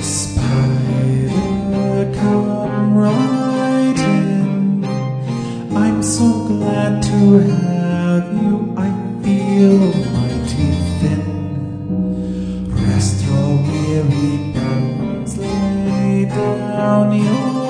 Spider, come right in. I'm so glad to have you. I feel mighty thin. Rest your weary bones, lay down your